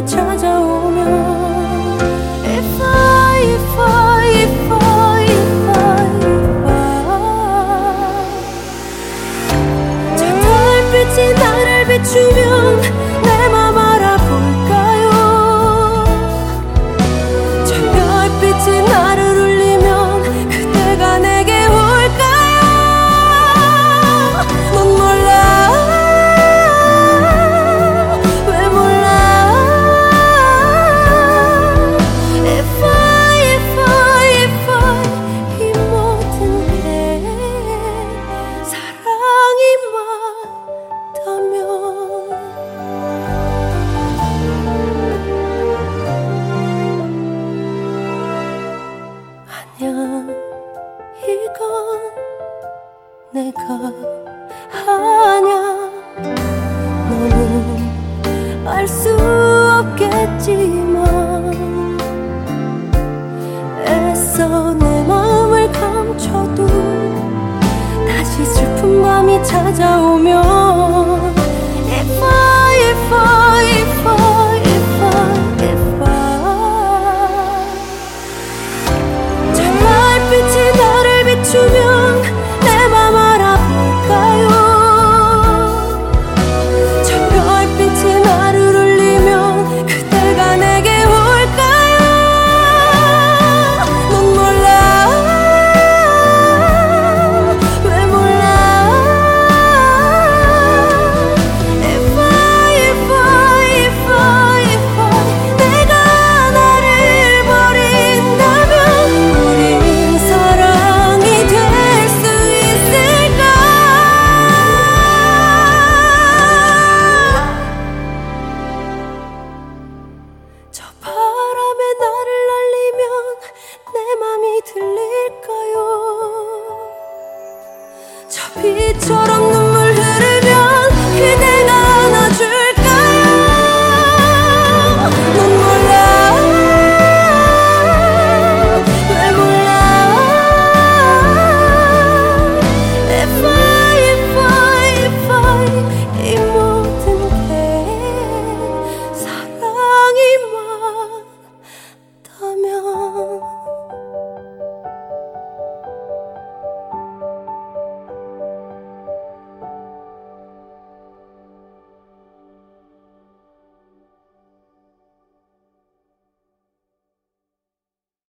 밤이 찾아오면 저 달빛이 나를 비추면 내 맘 알아볼까요? 저 별빛이 나를 울리면 그대가 내게 올까요? 넌 몰라, 왜 몰라? If I 이 모든 게 사랑이 맞다면 아니야, 이건 내가 아냐. 너는 알 수 없겠지만 애써 내 마음을 감춰도 다시 슬픈 밤이 찾아오면 If 저 달빛이 나를 비추면 내 맘 알아볼까요? 저 별빛이 나를 울리면 그대가 내게 올까요? 넌 몰라, 왜 몰라? If 내가 나를 버린다면 우린 사랑이 될 수 있을까? 저 바람에 나를 날리면 내 맘이 들릴까요? 저 비처럼 눈물